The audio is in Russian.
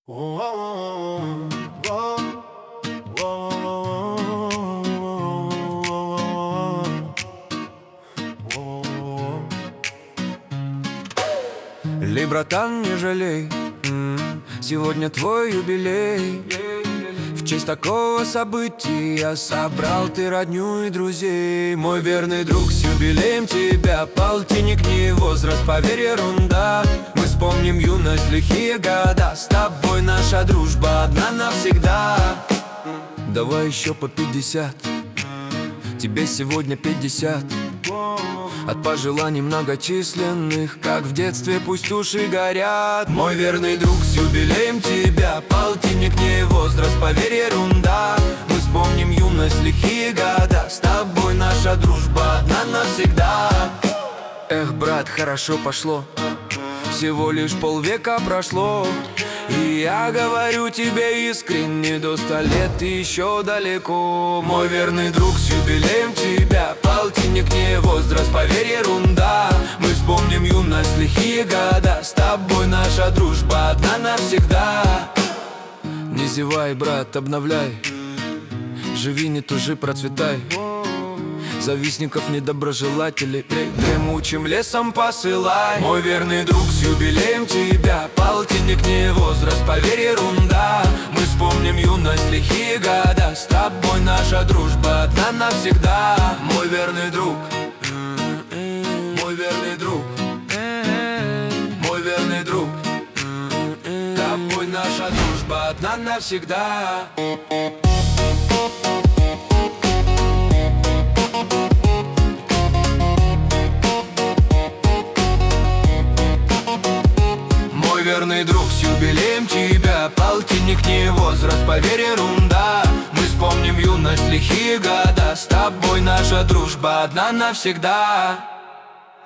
Лей, братан, не жалей, сегодня твой юбилей. В честь такого события я собрал ты родню и друзей. Мой верный друг, с юбилеем тебя, полтинник не возраст, поверь, ерунда. Мы вспомним юность, лихие года, с тобой наша дружба одна навсегда. Давай еще по 50, тебе сегодня 50. От пожеланий многочисленных, как в детстве, пусть уши горят. Мой верный друг, с юбилеем тебя, полтинник не возраст, поверь, ерунда. Мы вспомним юность, лихие года, с тобой наша дружба одна навсегда. Эх, брат, хорошо пошло, всего лишь полвека прошло. И я говорю тебе искренне, до 100 лет еще далеко. Мой верный друг, с юбилеем тебя, полтинник не возраст, поверь, ерунда. Мы вспомним юность, лихие года, с тобой наша дружба одна навсегда. Не зевай, брат, обновляй, живи, не тужи, процветай. Завистников, недоброжелателей дремучим лесом посылай. Мой верный друг, с юбилеем тебя, полтинник не возраст, поверь, ерунда. Мы вспомним юность, лихие года, с тобой наша дружба одна навсегда. Мой верный друг, мой верный друг, мой верный друг, с тобой наша дружба одна навсегда. Верный друг, с юбилеем тебя, полтинник не возраст, поверь, ерунда. Мы вспомним юность, лихие года, с тобой наша дружба одна навсегда.